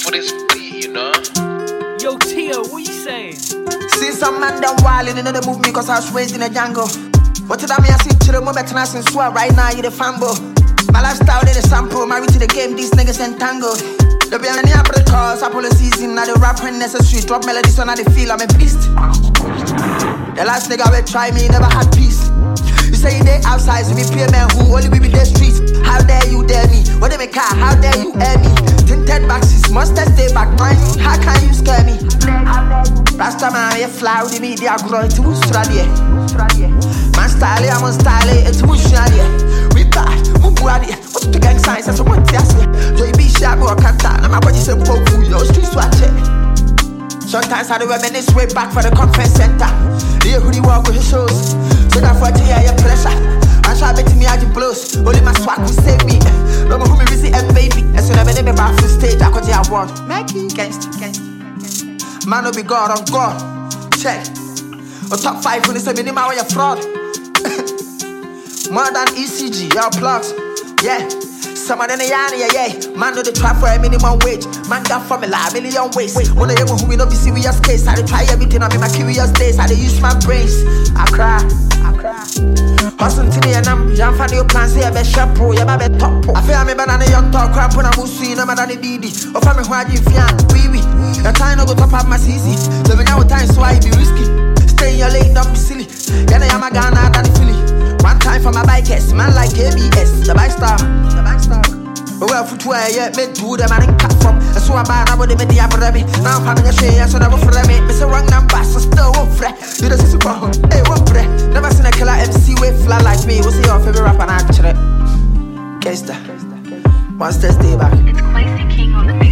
for this beat, you know. Yo, Tio, what you saying? See some man done wildin', they know they move me cause I was raised in a jungle. What did I mean? I see to the moment and I sing swag right now, you the fanbo. My lifestyle, they the sample, married to the game, these niggas entangled. They be on the app of the cars, Apollo season, now the rap when necessary. Drop melodies so now they feel I'm a beast. The last nigga will try me, never had peace. You say you dey outside, so me pay man who only we be the streets. How dare you dare me? What they make car? How dare you air me? Tinted boxes, must stay back, man. How can you scare me? Rasta man, you fly with the media, grow it to Australia. Man style, I'm on style, it's Australia. We bad, Mubadi. What's the gang signs? That's what they say. Joy be sharp, or can't tell. I'm about to say, poke food, your streets watch it. Sometimes I do reminisce way back for the conference center. The who walk with his shoes. So that for your pressure. I try betting me out the blows. Only my swag will save me. No more who me visit a baby. And so never never back from stage. I got the award. Maggie, gangsta. Man will be God on God. Check. Or top 5 when they say minimum when you're fraud. More than ECG, y'all plugs. Yeah. Some of them yeah. Man know the trap for a minimum wage. Man got formula, a million ways. One of them who we know be serious case. I dey try everything, I'm in my curious days. I dey use my brains. I cry. Hustle to me and I'm young for your plans. Here be sharp pro, yeah, be top pro. I feel I'm a banana young talk crap when I'm using no matter the DD. Or for me who I give fian, wee. Your time no go top up my CC. So we now time so I be risky. Stay in your lane, don't be silly. Yeah, I'm a Ghana than the Philly. One time for my bikers, man like KBS, the bike star. But well, footwear, yeah, me do them and cut from. And so I'm bad, I would have made the apple. Now I'm having a share, so never for me. Miss a wrong number, so still won't fret. You the super hot, hey, won't fret. Never seen a killer MC with fly like me. What's your favorite rapper and actually? Gangsta. Monsters, stay back. It's Classy King on the beat.